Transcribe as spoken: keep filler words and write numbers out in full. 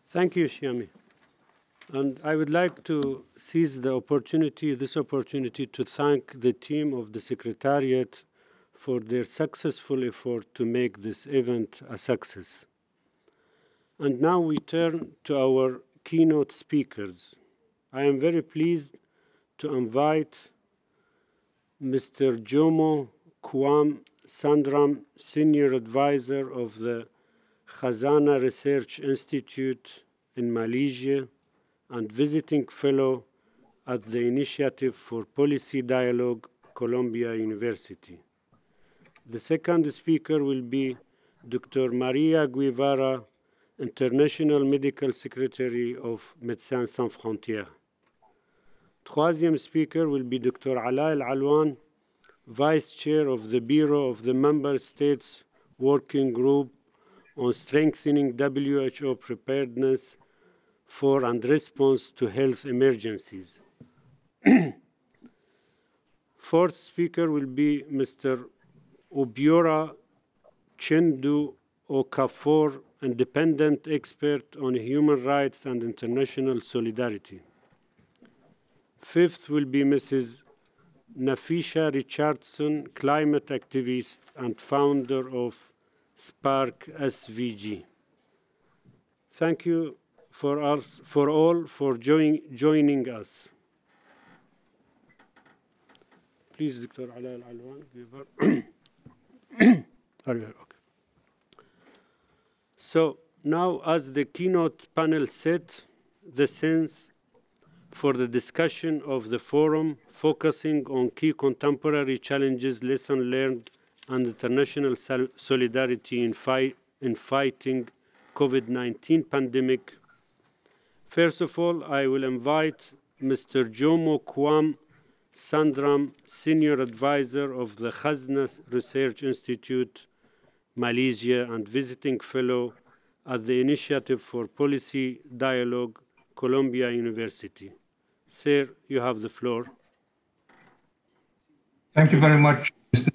Thank you, Shiami. And I would like to seize the opportunity, this opportunity to thank the team of the Secretariat for their successful effort to make this event a success. And now we turn to our keynote speakers. I am very pleased to invite Mister Jomo Kwam Sandram, Senior Advisor of the Khazana Research Institute in Malaysia and Visiting Fellow at the Initiative for Policy Dialogue, Columbia University. The second speaker will be Doctor Maria Guevara, International Medical Secretary of Médecins Sans Frontières. Troisième speaker will be Doctor Ala Al-Alwan, Vice Chair of the Bureau of the Member States Working Group on Strengthening W H O Preparedness for and Response to Health Emergencies. Fourth speaker will be Mister Obiora Chendu Okafor, independent expert on human rights and international solidarity. Fifth will be Missus Nafisha Richardson, climate activist and founder of Spark S V G. Thank you for, us, for all for join, joining us. Please, Doctor Ala Al-Alwan. Okay. So now, as the keynote panel said, the sense for the discussion of the forum focusing on key contemporary challenges, lessons learned, and international sol solidarity in, fight, in fighting COVID nineteen pandemic. First of all, I will invite Mister Jomo Kwam Sandram, Senior Advisor of the Khazna Research Institute, Malaysia, and Visiting Fellow at the Initiative for Policy Dialogue, Columbia University. Sir, you have the floor. Thank you very much,